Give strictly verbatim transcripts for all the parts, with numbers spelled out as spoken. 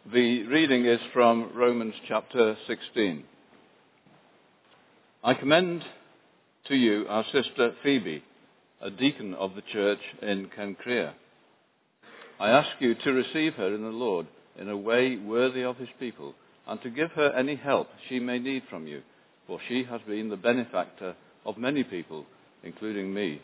The reading is from Romans chapter sixteen. I commend to you our sister Phoebe, a deacon of the church in Cenchrea. I ask you to receive her in the Lord in a way worthy of his people, and to give her any help she may need from you, for she has been the benefactor of many people, including me.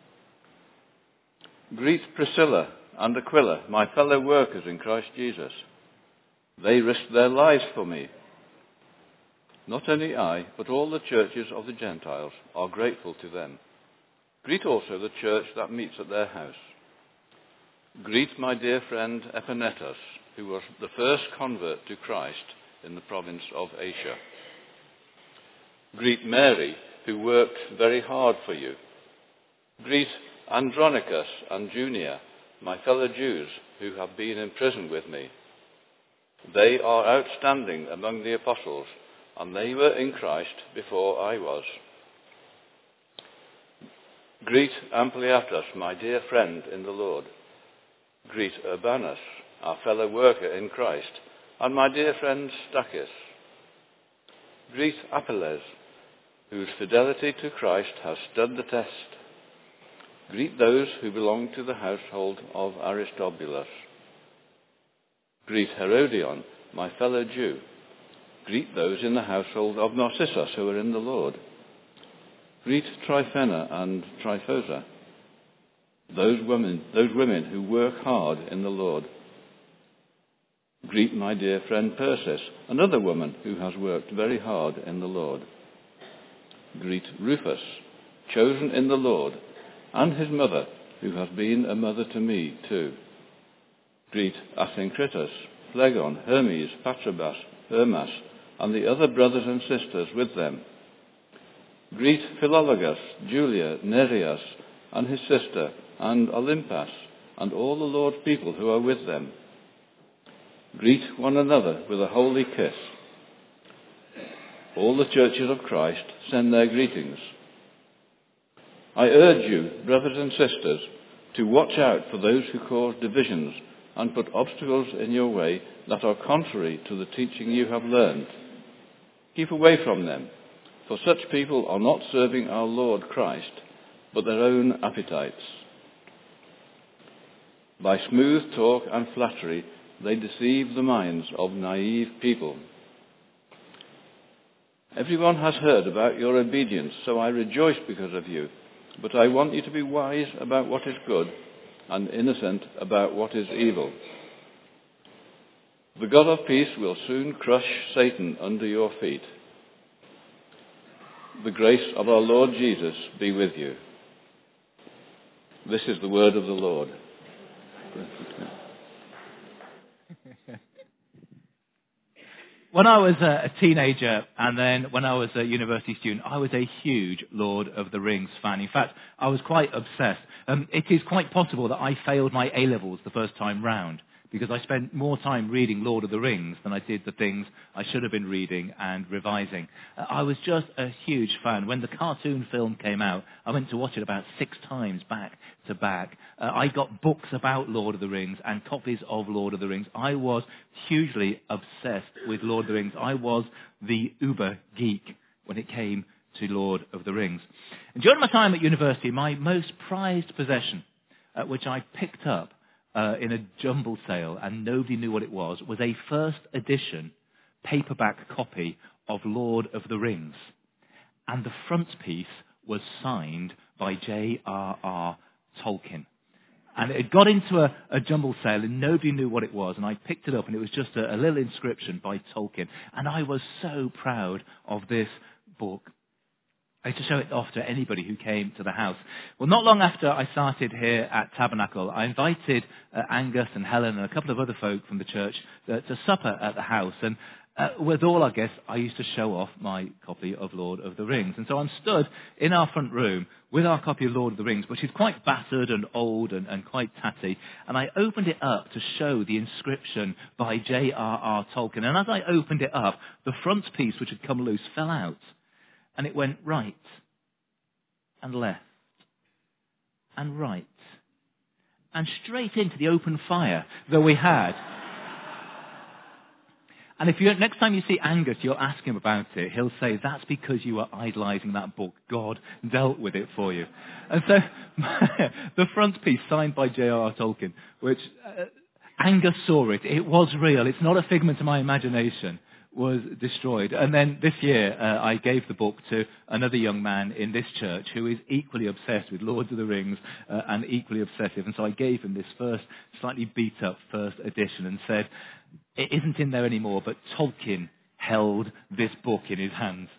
Greet Priscilla and Aquila, my fellow workers in Christ Jesus. They risked their lives for me. Not only I, but all the churches of the Gentiles are grateful to them. Greet also the church that meets at their house. Greet my dear friend Epanetus, who was the first convert to Christ in the province of Asia. Greet Mary, who worked very hard for you. Greet Andronicus and Junia, my fellow Jews, who have been in prison with me. They are outstanding among the apostles, and they were in Christ before I was. Greet Ampliatus, my dear friend in the Lord. Greet Urbanus, our fellow worker in Christ, and my dear friend Stachys. Greet Apelles, whose fidelity to Christ has stood the test. Greet those who belong to the household of Aristobulus. Greet Herodion, my fellow Jew. Greet those in the household of Narcissus who are in the Lord. Greet Tryphena and Tryphosa, those women, those women who work hard in the Lord. Greet my dear friend Persis, another woman who has worked very hard in the Lord. Greet Rufus, chosen in the Lord, and his mother, who has been a mother to me too. Greet Asyncritus, Phlegon, Hermes, Patrobas, Hermas, and the other brothers and sisters with them. Greet Philologus, Julia, Nereus, and his sister, and Olympas, and all the Lord's people who are with them. Greet one another with a holy kiss. All the churches of Christ send their greetings. I urge you, brothers and sisters, to watch out for those who cause divisions and put obstacles in your way that are contrary to the teaching you have learned. Keep away from them, for such people are not serving our Lord Christ, but their own appetites. By smooth talk and flattery, they deceive the minds of naive people. Everyone has heard about your obedience, so I rejoice because of you. But I want you to be wise about what is good and innocent about what is evil. The God of peace will soon crush Satan under your feet. The grace of our Lord Jesus be with you. This is the word of the Lord. When I was a teenager and then when I was a university student, I was a huge Lord of the Rings fan. In fact, I was quite obsessed. Um, it is quite possible that I failed my A-levels the first time round because I spent more time reading Lord of the Rings than I did the things I should have been reading and revising. Uh, I was just a huge fan. When the cartoon film came out, I went to watch it about six times back to back. Uh, I got books about Lord of the Rings and copies of Lord of the Rings. I was hugely obsessed with Lord of the Rings. I was the uber geek when it came to Lord of the Rings. And during my time at university, my most prized possession, uh, which I picked up uh, in a jumble sale and nobody knew what it was, was a first edition paperback copy of Lord of the Rings. And the front piece was signed by J R R Tolkien. And it got into a, a jumble sale and nobody knew what it was. And I picked it up and it was just a, a little inscription by Tolkien. And I was so proud of this book. I used to show it off to anybody who came to the house. Well, not long after I started here at Tabernacle, I invited uh, Angus and Helen and a couple of other folk from the church uh, to supper at the house. And uh, with all our guests, I used to show off my copy of Lord of the Rings. And so I'm stood in our front room with our copy of Lord of the Rings, which is quite battered and old and, and quite tatty. And I opened it up to show the inscription by J R R Tolkien. And as I opened it up, the front piece, which had come loose, fell out. And it went right and left and right and straight into the open fire that we had And if you next time you see Angus, you'll ask him about it. He'll say, that's because you are idolizing that book. God dealt with it for you. And so the front piece, signed by J R R Tolkien, which uh, Angus saw it. It was real. It's not a figment of my imagination. Was destroyed. And then this year, uh, I gave the book to another young man in this church who is equally obsessed with Lord of the Rings uh, and equally obsessive. And so I gave him this first, slightly beat up first edition and said, it isn't in there anymore, but Tolkien held this book in his hands.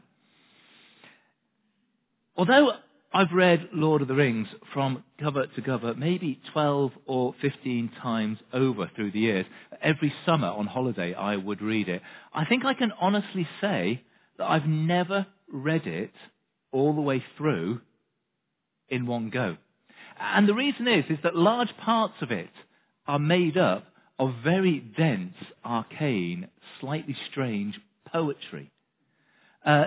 Although I've read Lord of the Rings from cover to cover maybe twelve or fifteen times over through the years, every summer on holiday I would read it, I think I can honestly say that I've never read it all the way through in one go. And the reason is, is that large parts of it are made up of very dense, arcane, slightly strange poetry. Uh,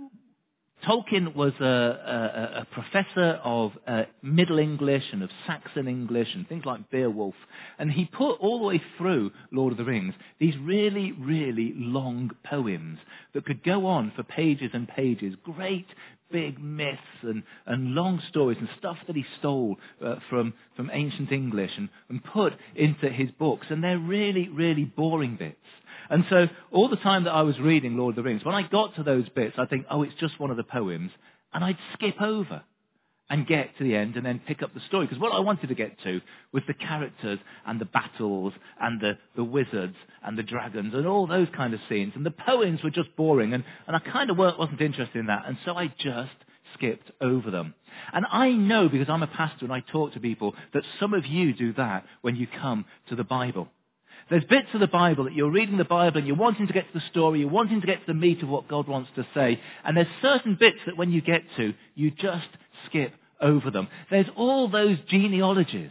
Tolkien was a, a, a professor of uh, Middle English and of Saxon English and things like Beowulf. And he put all the way through Lord of the Rings these really, really long poems that could go on for pages and pages. Great big myths and, and long stories and stuff that he stole uh, from, from ancient English and, and put into his books. And they're really, really boring bits. And so all the time that I was reading Lord of the Rings, when I got to those bits, I'd think, oh, it's just one of the poems. And I'd skip over and get to the end and then pick up the story. Because what I wanted to get to was the characters and the battles and the, the wizards and the dragons and all those kind of scenes. And the poems were just boring. And, and I kind of wasn't interested in that. And so I just skipped over them. And I know, because I'm a pastor and I talk to people, that some of you do that when you come to the Bible. There's bits of the Bible that you're reading the Bible and you're wanting to get to the story, you're wanting to get to the meat of what God wants to say. And there's certain bits that when you get to, you just skip over them. There's all those genealogies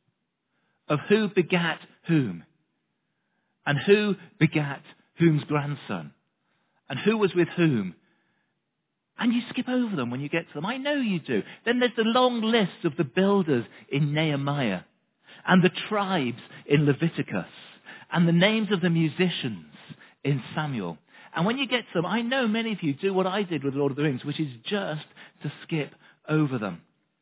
of who begat whom, and who begat whom's grandson, and who was with whom. And you skip over them when you get to them. I know you do. Then there's the long list of the builders in Nehemiah, and the tribes in Leviticus, and the names of the musicians in Samuel. And when you get to them, I know many of you do what I did with Lord of the Rings, which is just to skip over them.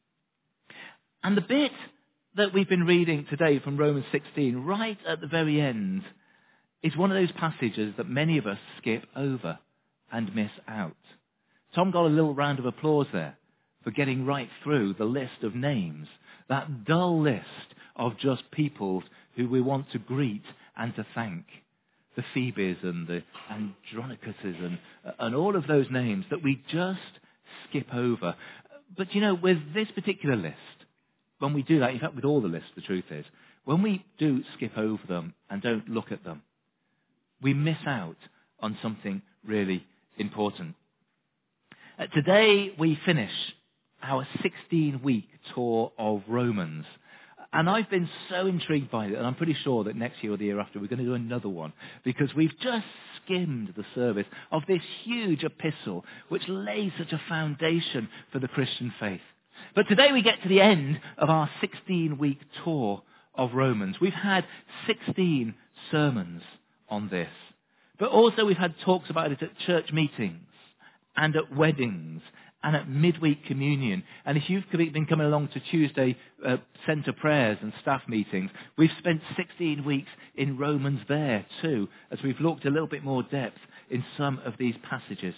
And the bit that we've been reading today from Romans sixteen, right at the very end, is one of those passages that many of us skip over and miss out. Tom got a little round of applause there for getting right through the list of names, that dull list of just peoples who we want to greet and to thank. The Phoebes and the Andronicuses and, and all of those names that we just skip over. But you know, with this particular list, when we do that, in fact with all the lists, the truth is, when we do skip over them and don't look at them, we miss out on something really important. Uh, today we finish our sixteen-week tour of Romans. And I've been so intrigued by it, and I'm pretty sure that next year or the year after we're going to do another one, because we've just skimmed the surface of this huge epistle which lays such a foundation for the Christian faith. But today we get to the end of our sixteen-week tour of Romans. We've had sixteen sermons on this, but also we've had talks about it at church meetings and at weddings and at midweek communion. And if you've been coming along to Tuesday uh, centre prayers and staff meetings, we've spent sixteen weeks in Romans there too, as we've looked a little bit more depth in some of these passages.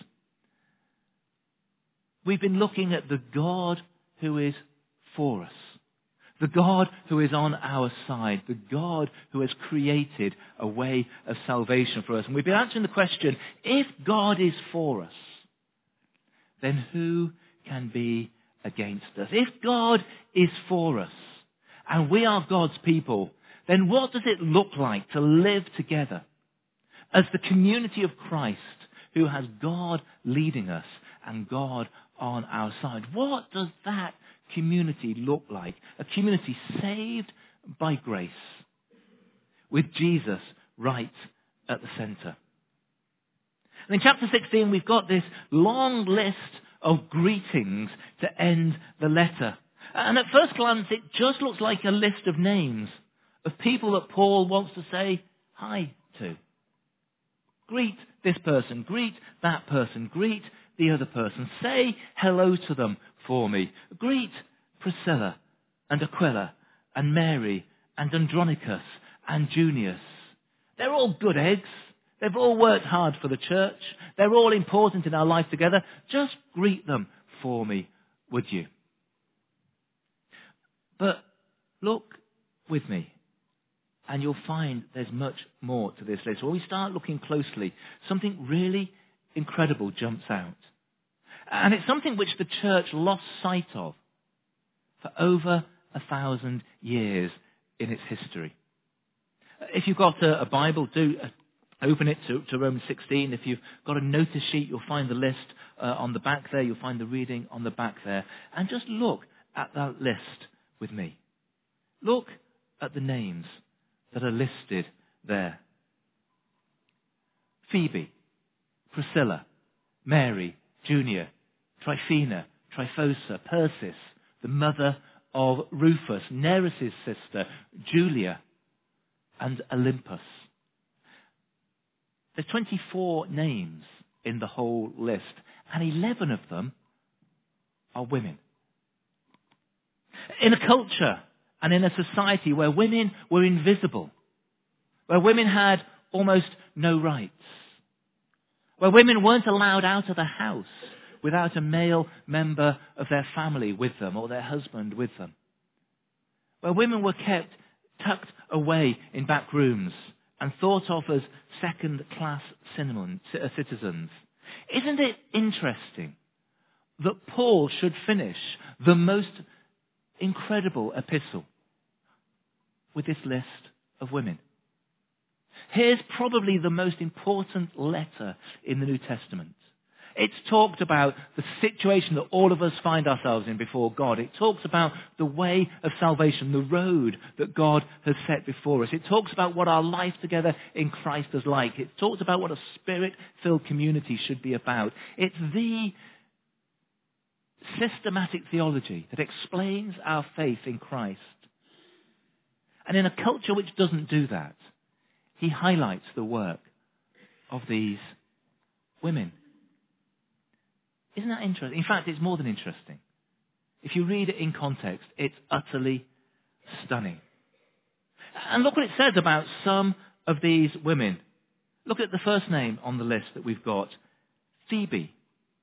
We've been looking at the God who is for us, the God who is on our side, the God who has created a way of salvation for us. And we've been answering the question, if God is for us, then who can be against us? If God is for us, and we are God's people, then what does it look like to live together as the community of Christ who has God leading us and God on our side? What does that community look like? A community saved by grace, with Jesus right at the centre. And in chapter sixteen, we've got this long list of greetings to end the letter. And at first glance, it just looks like a list of names of people that Paul wants to say hi to. Greet this person, greet that person, greet the other person. Say hello to them for me. Greet Priscilla and Aquila and Mary and Andronicus and Junius. They're all good eggs. They've all worked hard for the church. They're all important in our life together. Just greet them for me, would you? But look with me, and you'll find there's much more to this list. When we start looking closely, something really incredible jumps out. And it's something which the church lost sight of for over a thousand years in its history. If you've got a, a Bible, do open it to, to Romans sixteen. If you've got a notice sheet, you'll find the list uh, on the back there. You'll find the reading on the back there. And just look at that list with me. Look at the names that are listed there. Phoebe, Priscilla, Mary, Junia, Tryphena, Tryphosa, Persis, the mother of Rufus, Nereus' sister, Julia, and Olympus. There's twenty-four names in the whole list, and eleven of them are women. In a culture and in a society where women were invisible, where women had almost no rights, where women weren't allowed out of the house without a male member of their family with them or their husband with them, where women were kept tucked away in back rooms and thought of as second-class citizens. Isn't it interesting that Paul should finish the most incredible epistle with this list of women? Here's probably the most important letter in the New Testament. It's talked about the situation that all of us find ourselves in before God. It talks about the way of salvation, the road that God has set before us. It talks about what our life together in Christ is like. It talks about what a spirit-filled community should be about. It's the systematic theology that explains our faith in Christ. And in a culture which doesn't do that, he highlights the work of these women. Isn't that interesting? In fact, it's more than interesting. If you read it in context, it's utterly stunning. And look what it says about some of these women. Look at the first name on the list that we've got, Phoebe.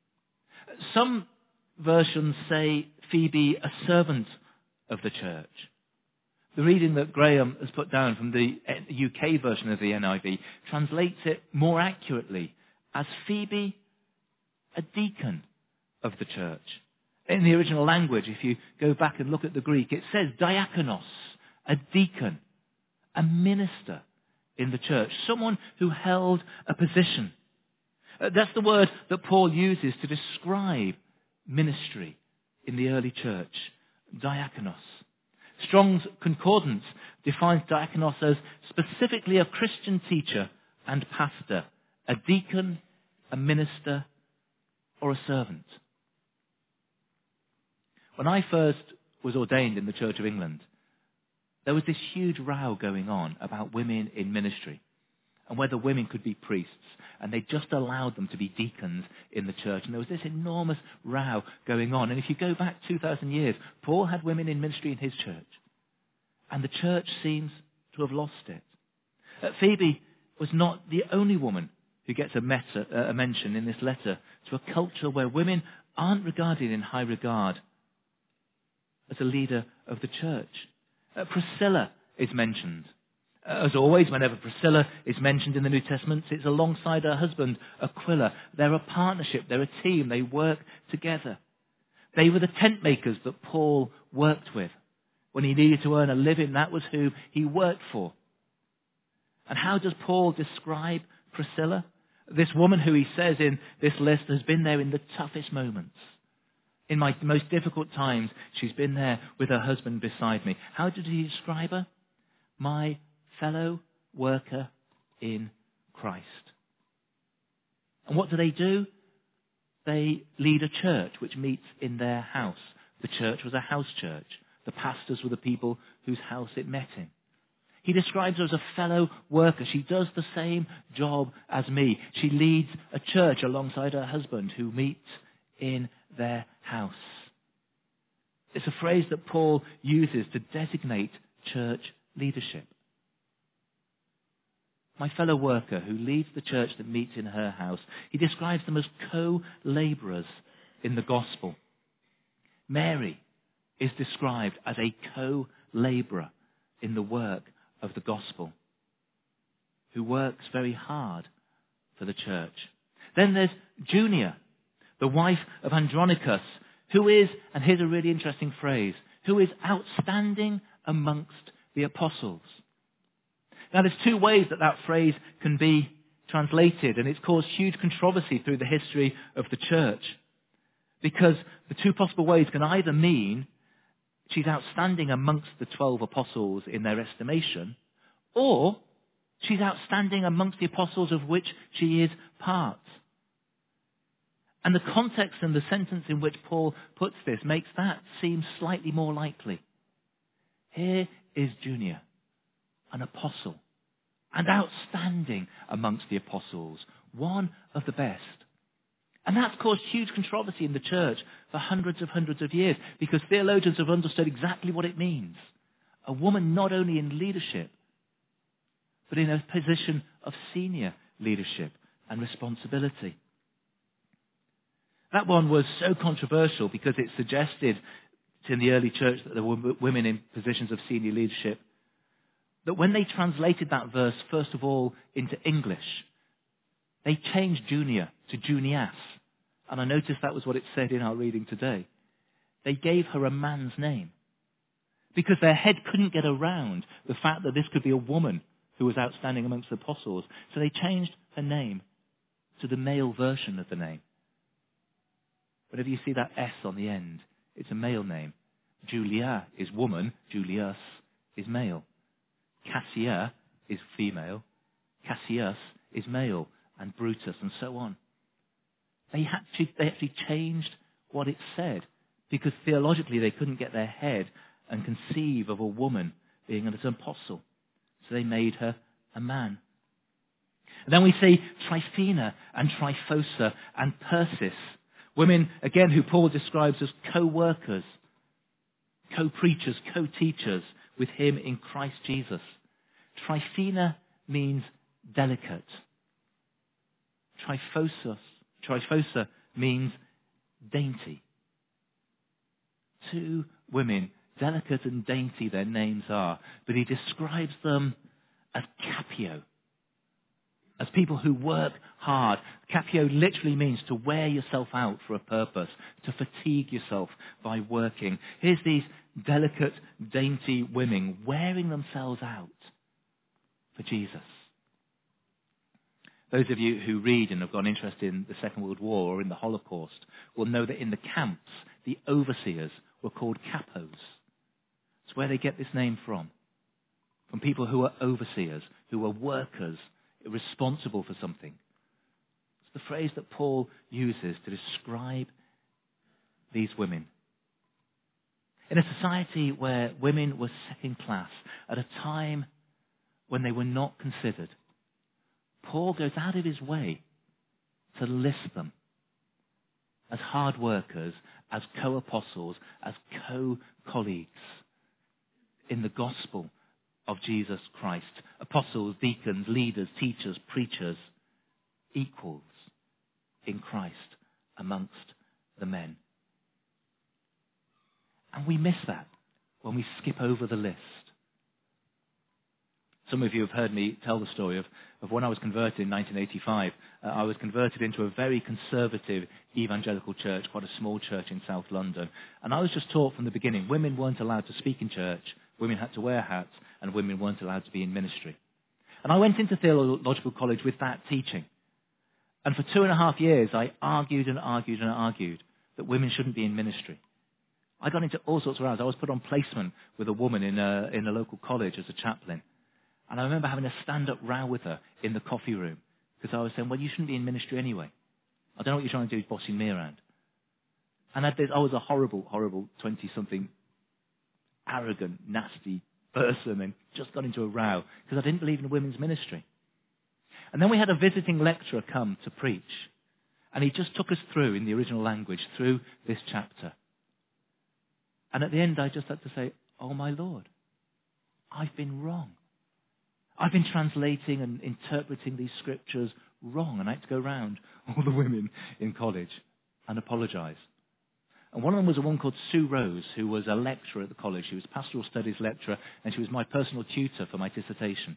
Some versions say Phoebe, a servant of the church. The reading that Graham has put down from the U K version of the N I V translates it more accurately as Phoebe, a deacon of the church. In the original language, if you go back and look at the Greek, it says diakonos, a deacon, a minister in the church, someone who held a position. Uh, that's the word that Paul uses to describe ministry in the early church, diakonos. Strong's Concordance defines diakonos as specifically a Christian teacher and pastor, a deacon, a minister, or a servant. When I first was ordained in the Church of England, there was this huge row going on about women in ministry and whether women could be priests, and they just allowed them to be deacons in the church. And there was this enormous row going on. And if you go back two thousand years, Paul had women in ministry in his church, and the church seems to have lost it. Uh, Phoebe was not the only woman who gets a, meta, uh, a mention in this letter to a culture where women aren't regarded in high regard as a leader of the church. Uh, Priscilla is mentioned. Uh, as always, whenever Priscilla is mentioned in the New Testament, it's alongside her husband, Aquila. They're a partnership. They're a team. They work together. They were the tent makers that Paul worked with. When he needed to earn a living, that was who he worked for. And how does Paul describe Priscilla? This woman who he says in this list has been there in the toughest moments. In my most difficult times, she's been there with her husband beside me. How did he describe her? My fellow worker in Christ. And what do they do? They lead a church which meets in their house. The church was a house church. The pastors were the people whose house it met in. He describes her as a fellow worker. She does the same job as me. She leads a church alongside her husband who meet in their house. It's a phrase that Paul uses to designate church leadership. My fellow worker who leads the church that meets in her house. He describes them as co-laborers in the gospel. Mary is described as a co-laborer in the work of the gospel, who works very hard for the church. Then there's Junia, the wife of Andronicus, who is, and here's a really interesting phrase, who is outstanding amongst the apostles. Now there's two ways that that phrase can be translated, and it's caused huge controversy through the history of the church. Because the two possible ways can either mean she's outstanding amongst the twelve apostles in their estimation, or she's outstanding amongst the apostles of which she is part. And the context and the sentence in which Paul puts this makes that seem slightly more likely. Here is Junia, an apostle, and outstanding amongst the apostles, one of the best. And that's caused huge controversy in the church for hundreds of hundreds of years, because theologians have understood exactly what it means. A woman not only in leadership, but in a position of senior leadership and responsibility. That one was so controversial because it suggested in the early church that there were women in positions of senior leadership, that when they translated that verse, first of all, into English, they changed Junia to Junias. And I noticed that was what it said in our reading today. They gave her a man's name because their head couldn't get around the fact that this could be a woman who was outstanding amongst the apostles. So they changed her name to the male version of the name. Whenever you see that S on the end, it's a male name. Julia is woman, Julius is male. Cassia is female, Cassius is male, and Brutus, and so on. They actually, they actually changed what it said because theologically they couldn't get their head and conceive of a woman being an apostle. So they made her a man. And then we see Tryphena and Tryphosa and Persis, women, again, who Paul describes as co-workers, co-preachers, co-teachers with him in Christ Jesus. Tryphena means delicate. Tryphosa, Tryphosa means dainty. Two women, delicate and dainty their names are, but he describes them as capio, as people who work hard. Capio literally means to wear yourself out for a purpose, to fatigue yourself by working. Here's these delicate, dainty women wearing themselves out for Jesus. Those of you who read and have got interested in the Second World War or in the Holocaust will know that in the camps, the overseers were called capos. It's where they get this name from. From people who are overseers, who are workers, responsible for something. It's the phrase that Paul uses to describe these women. In a society where women were second class, at a time when they were not considered, Paul goes out of his way to list them as hard workers, as co-apostles, as co-colleagues in the gospel of Jesus Christ. Apostles, deacons, leaders, teachers, preachers, equals in Christ amongst the men. And we miss that when we skip over the list. Some of you have heard me tell the story of, of when I was converted in nineteen eighty-five. Uh, I was converted into a very conservative evangelical church, quite a small church in South London. And I was just taught from the beginning, women weren't allowed to speak in church, women had to wear hats, and women weren't allowed to be in ministry. And I went into theological college with that teaching. And for two and a half years, I argued and argued and argued that women shouldn't be in ministry. I got into all sorts of rows. I was put on placement with a woman in a, in a local college as a chaplain. And I remember having a stand-up row with her in the coffee room because I was saying, well, you shouldn't be in ministry anyway. I don't know what you're trying to do, bossing me around. And I, did, I was a horrible, horrible twenty-something, arrogant, nasty person and just got into a row because I didn't believe in women's ministry. And then we had a visiting lecturer come to preach. And he just took us through, in the original language, through this chapter. And at the end, I just had to say, oh my Lord, I've been wrong. I've been translating and interpreting these scriptures wrong. And I had to go round all the women in college and apologize. And one of them was a woman called Sue Rose, who was a lecturer at the college. She was a pastoral studies lecturer, and she was my personal tutor for my dissertation.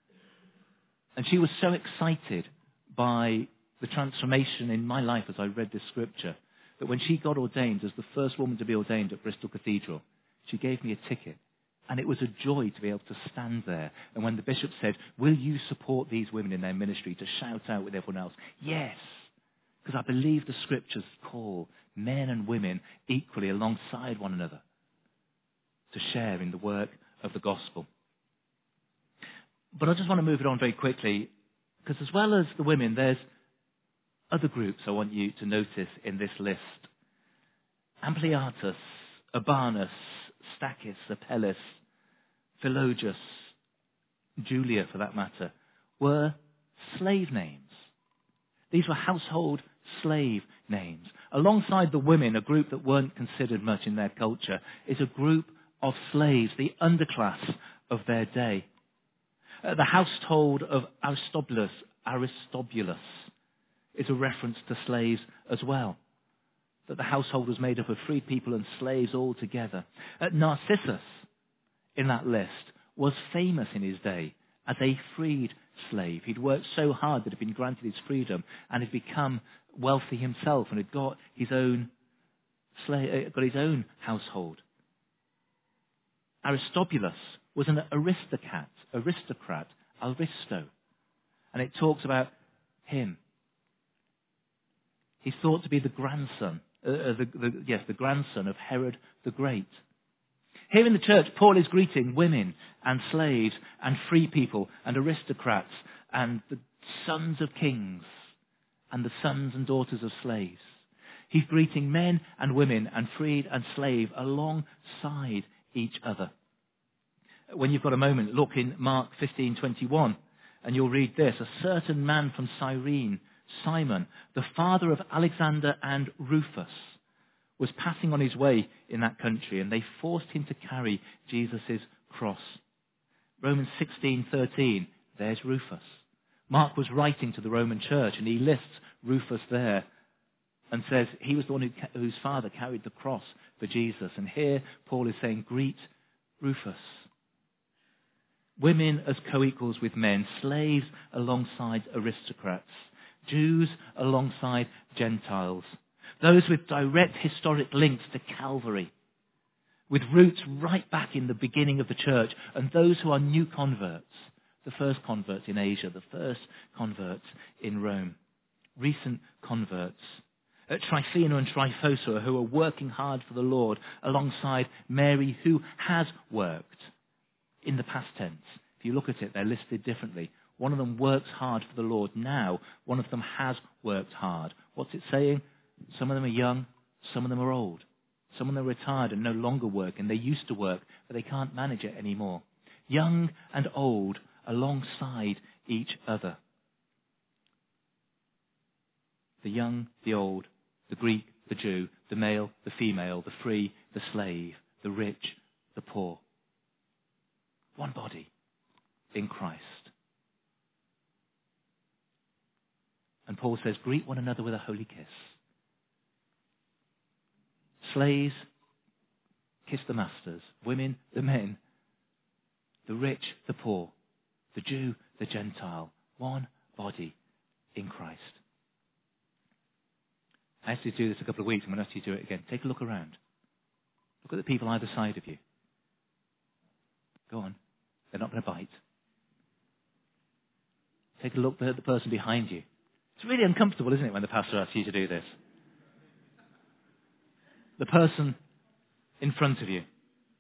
And she was so excited by the transformation in my life as I read this scripture that when she got ordained as the first woman to be ordained at Bristol Cathedral, she gave me a ticket. And it was a joy to be able to stand there. And when the bishop said, will you support these women in their ministry, to shout out with everyone else, yes, because I believe the scriptures call men and women equally alongside one another to share in the work of the gospel. But I just want to move it on very quickly, because as well as the women, there's other groups I want you to notice in this list. Ampliatus, Urbanus, Stachys, Apelles, Philologus, Julia for that matter, were slave names. These were household slave names. Alongside the women, a group that weren't considered much in their culture, is a group of slaves, the underclass of their day. Uh, the household of Aristobulus, Aristobulus is a reference to slaves as well. That the household was made up of free people and slaves all together. Uh, Narcissus, in that list, was famous in his day as a freed slave. He'd worked so hard that he'd been granted his freedom and had become wealthy himself and had got his own slave, uh, got his own household. Aristobulus was an aristocrat, aristocrat, Aristo, and it talks about him. He's thought to be the grandson, uh, the, the, yes, the grandson of Herod the Great. Here in the church, Paul is greeting women and slaves and free people and aristocrats and the sons of kings and the sons and daughters of slaves. He's greeting men and women and freed and slave alongside each other. When you've got a moment, look in Mark fifteen twenty-one and you'll read this. A certain man from Cyrene, Simon, the father of Alexander and Rufus, was passing on his way in that country, and they forced him to carry Jesus' cross. Romans sixteen thirteen, there's Rufus. Mark was writing to the Roman church, and he lists Rufus there and says he was the one who, whose father carried the cross for Jesus. And here Paul is saying, greet Rufus. Women as co-equals with men, slaves alongside aristocrats, Jews alongside Gentiles, those with direct historic links to Calvary, with roots right back in the beginning of the church, and those who are new converts, the first converts in Asia, the first converts in Rome, recent converts, at Tryphena and Tryphosa, who are working hard for the Lord, alongside Mary, who has worked in the past tense. If you look at it, they're listed differently. One of them works hard for the Lord now. One of them has worked hard. What's it saying? Some of them are young. Some of them are old. Some of them are retired and no longer work, and they used to work, but they can't manage it anymore. Young and old alongside each other. The young, the old, the Greek, the Jew, the male, the female, the free, the slave, the rich, the poor. One body in Christ. And Paul says, greet one another with a holy kiss. Slaves, kiss the masters. Women, the men. The rich, the poor. The Jew, the Gentile. One body in Christ. I asked you to do this a couple of weeks. I'm going to ask you to do it again. Take a look around. Look at the people either side of you. Go on. They're not going to bite. Take a look at the person behind you. It's really uncomfortable, isn't it, when the pastor asks you to do this? The person in front of you.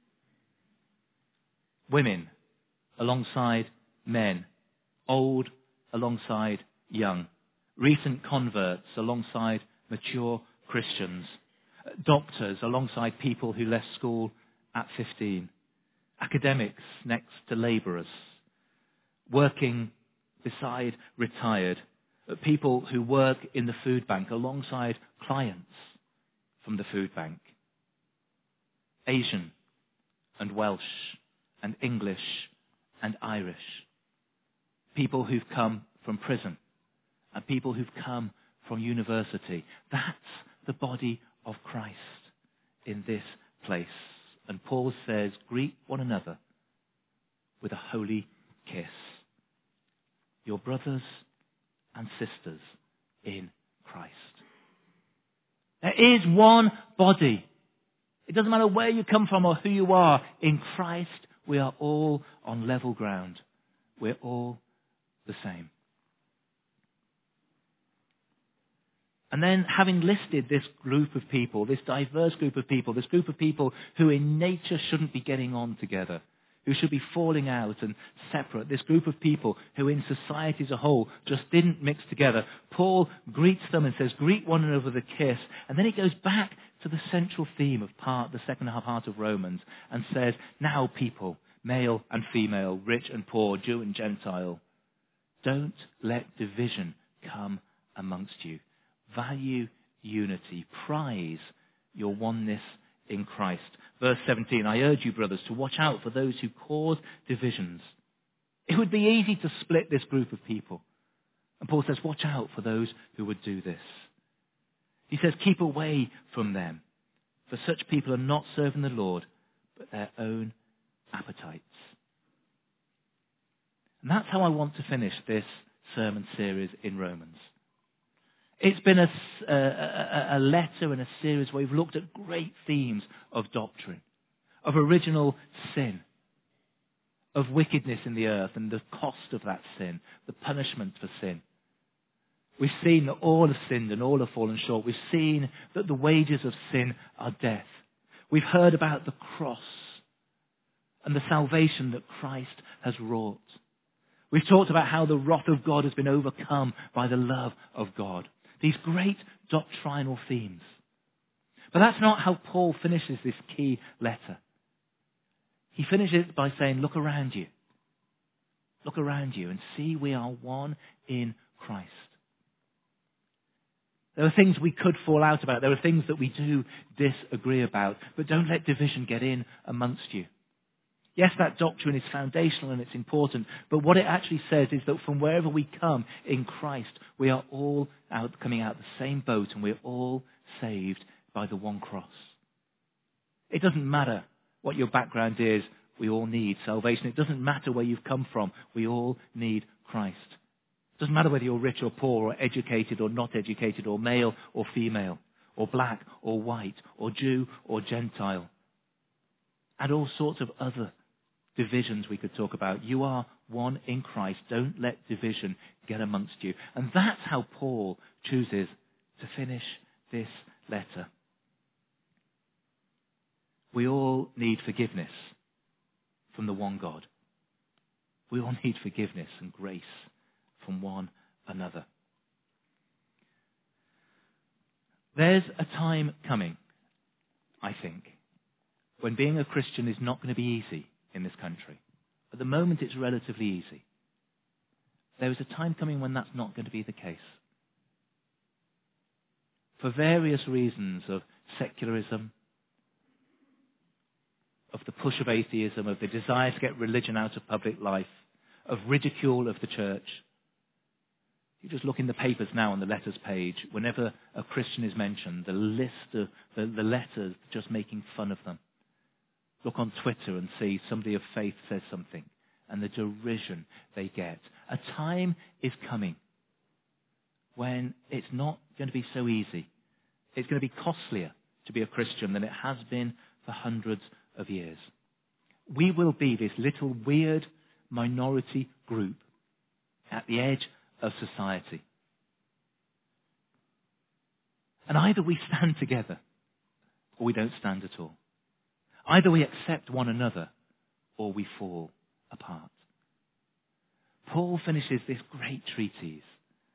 Women alongside men. Old alongside young. Recent converts alongside mature Christians. Doctors alongside people who left school at fifteen. academics next to labourers, working beside retired, people who work in the food bank alongside clients from the food bank, Asian and Welsh and English and Irish, people who've come from prison and people who've come from university. That's the body of Christ in this place. And Paul says, greet one another with a holy kiss. Your brothers and sisters in Christ. There is one body. It doesn't matter where you come from or who you are. In Christ, we are all on level ground. We're all the same. And then, having listed this group of people, this diverse group of people, this group of people who in nature shouldn't be getting on together, who should be falling out and separate, this group of people who in society as a whole just didn't mix together, Paul greets them and says, greet one another with a kiss. And then he goes back to the central theme of part, the second half part of Romans, and says, now people, male and female, rich and poor, Jew and Gentile, don't let division come amongst you. Value unity. Prize your oneness in Christ. Verse seventeen, I urge you, brothers, to watch out for those who cause divisions. It would be easy to split this group of people. And Paul says, watch out for those who would do this. He says, keep away from them, for such people are not serving the Lord, but their own appetites. And that's how I want to finish this sermon series in Romans. It's been a, a, a letter and a series where we've looked at great themes of doctrine, of original sin, of wickedness in the earth and the cost of that sin, the punishment for sin. We've seen that all have sinned and all have fallen short. We've seen that the wages of sin are death. We've heard about the cross and the salvation that Christ has wrought. We've talked about how the wrath of God has been overcome by the love of God. These great doctrinal themes. But that's not how Paul finishes this key letter. He finishes it by saying, look around you. Look around you and see we are one in Christ. There are things we could fall out about. There are things that we do disagree about. But don't let division get in amongst you. Yes, that doctrine is foundational and it's important, but what it actually says is that from wherever we come in Christ, we are all out, coming out the same boat, and we're all saved by the one cross. It doesn't matter what your background is, we all need salvation. It doesn't matter where you've come from, we all need Christ. It doesn't matter whether you're rich or poor, or educated or not educated, or male or female, or black or white, or Jew or Gentile, and all sorts of other divisions we could talk about. You are one in Christ. Don't let division get amongst you. And that's how Paul chooses to finish this letter. We all need forgiveness from the one God. We all need forgiveness and grace from one another. There's a time coming, I think, when being a Christian is not going to be easy in this country. At the moment, it's relatively easy. There is a time coming when that's not going to be the case. For various reasons of secularism, of the push of atheism, of the desire to get religion out of public life, of ridicule of the church. You just look in the papers now on the letters page. Whenever a Christian is mentioned, the list of the, the letters just making fun of them. Look on Twitter and see somebody of faith says something, and the derision they get. A time is coming when it's not going to be so easy. It's going to be costlier to be a Christian than it has been for hundreds of years. We will be this little weird minority group at the edge of society. And either we stand together or we don't stand at all. Either we accept one another or we fall apart. Paul finishes this great treatise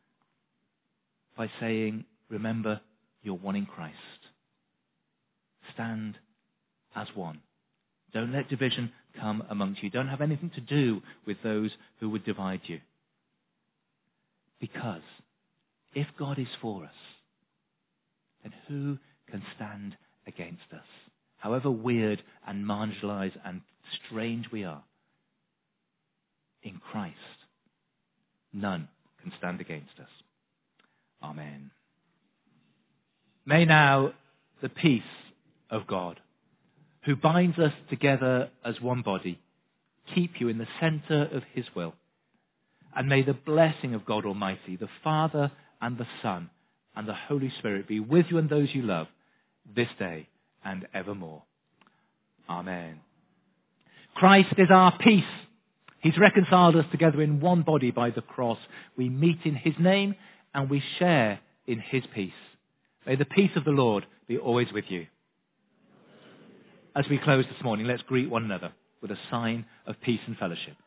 by saying, remember, you're one in Christ. Stand as one Don't let division come amongst you. Don't have anything to do with those who would divide you. Because if God is for us, then who can stand against us? However weird and marginalized and strange we are, in Christ, none can stand against us. Amen. May now the peace of God, who binds us together as one body, keep you in the center of his will. And may the blessing of God Almighty, the Father and the Son and the Holy Spirit be with you and those you love this day and evermore. Amen. Christ is our peace. He's reconciled us together in one body by the cross. We meet in his name and we share in his peace. May the peace of the Lord be always with you. As we close this morning, let's greet one another with a sign of peace and fellowship.